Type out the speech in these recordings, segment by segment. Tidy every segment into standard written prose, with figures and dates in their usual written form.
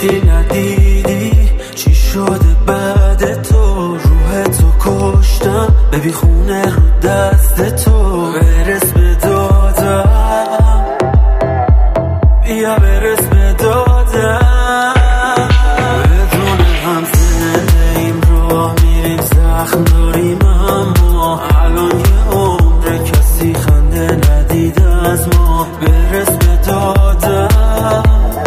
دیدی ندیدی چی شده بعد تو؟ روح تو کشتم ببی خونه رو دست تو. برس به دادم بیا برس به دادم. بدون هم زنده این راه میریم زخم داریم اما الان یه عمر کسی خنده ندید از ما. برس به دادم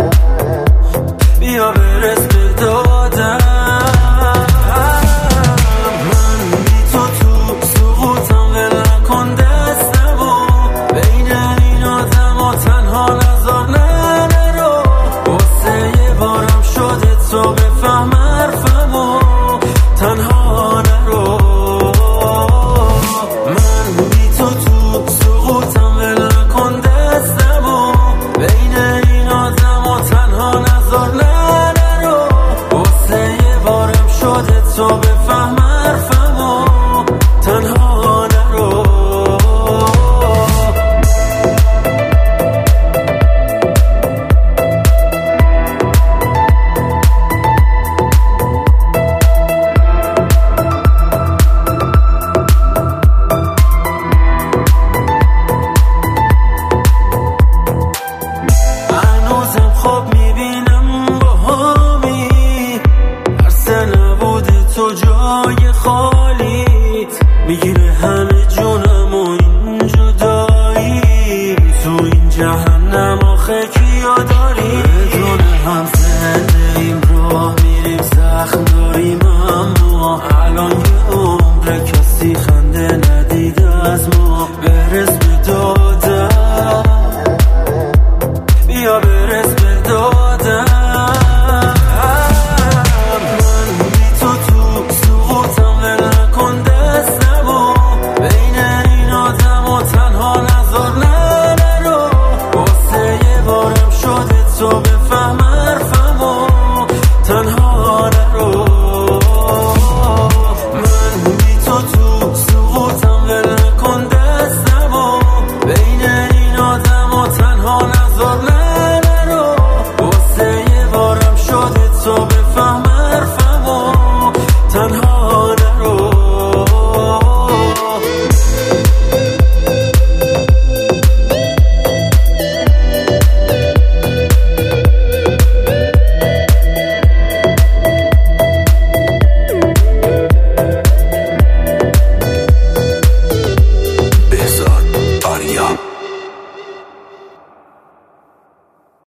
بیا برس به دادم. من بی تو تو سقوطم ول نکن دستمو. بین این آدم و تنها نذار نرو. واسه یه بارم شده تو بفهم حرفمو تنها نرو. من بی تو تو سقوطم ول نکن دستمو. بین این آدم و تنها نذار نرو. واسه یه بارم شده تو بفهم حرفمو تنها نرو. هنوزم خواب میبینم با همی عرصه نبوده تو جای خالیت. میگیره همه جونم و این جدایی. تو این جهنم آخه کیا داری؟ بدون هم